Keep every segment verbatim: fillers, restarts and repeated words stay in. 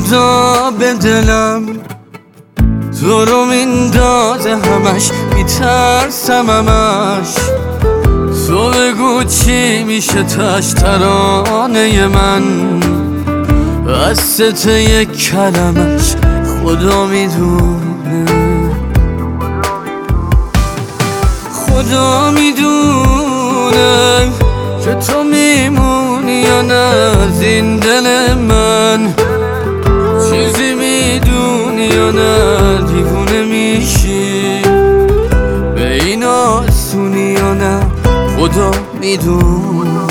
خدا به دلم تو رو میندازه همش، میترسم همش. تو بگو چی میشه تاش ترانه من، وسط یک کلمش خدا میدونه. خدا میدونه که تو میمونی یا نه از این دل من، چیزی میدونی یا نه دیوونه میشی، به این آسونی یا نه خدا میدونه.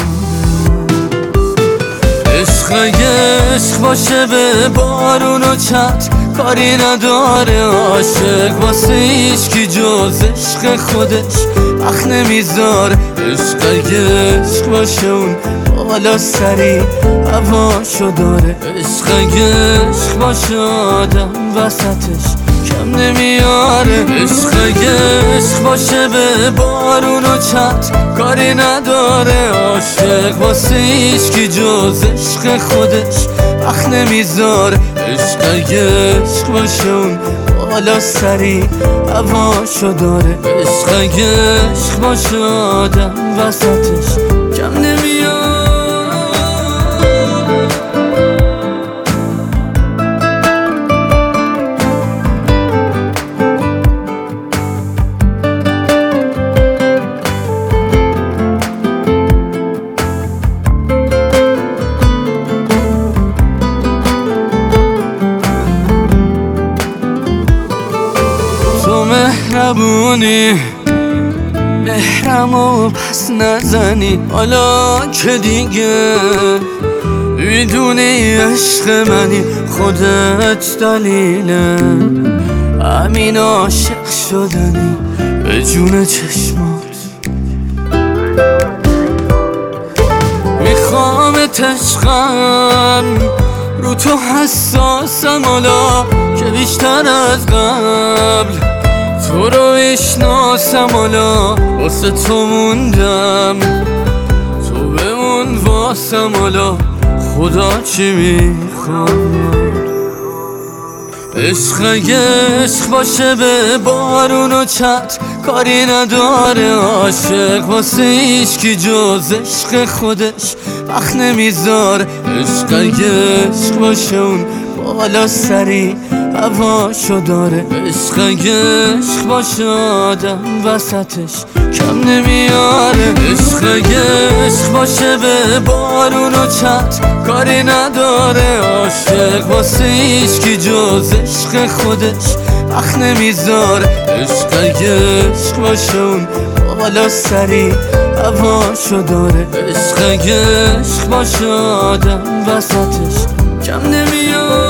عشق اگه عشق باشه به بارون و چت کاری نداره، عاشق واسه هیچکی جز عشق خودش وقت نمیذار. عشق اگه عشق باشه اون بالا سری هواشو داره، عشق اگه عشق باشه آدم وسطش کم نمیاره. عشق اگه عشق باشه به بارون و چت کاری نداره، عاشق واسه هیچکی جز عشق خودش وقت نمیذار. عشق اگه عشق باشه اون بالا سری هواشو داره، عشق اگه عشق باشه آدم وسطش کم نمیاره. مهربونی مهرمو پس نزنی، حالا که دیگه میدونی عشق منی، خودت دلیله همین عاشق شدنی به جون چشمات. میخوامت عشقم رو تو حساسم، حالا که بیشتر از قبل تو رو اشناسم، حالا واسه تو موندم تو بمون واسم، حالا خدا چی میخواد. عشق اگه عشق باشه به بارون و چت کاری نداره، عاشق واسه هیچکی جز عشق خودش وقت نمیذار. عشق اگه عشق باشه اون بالا سری هواشو داره، عشق اگه عشق باشه آدم وسطش کم نمیاره. عشق اگه عشق باشه به بارون و چت کاری نداره، عاشق واسه هیچکی جز عشق خودش وقت نمیذار. عشق اگه عشق باشه اون بالا سری هواشو داره، عشق اگه عشق باشه آدم وسطش کم نمیاره.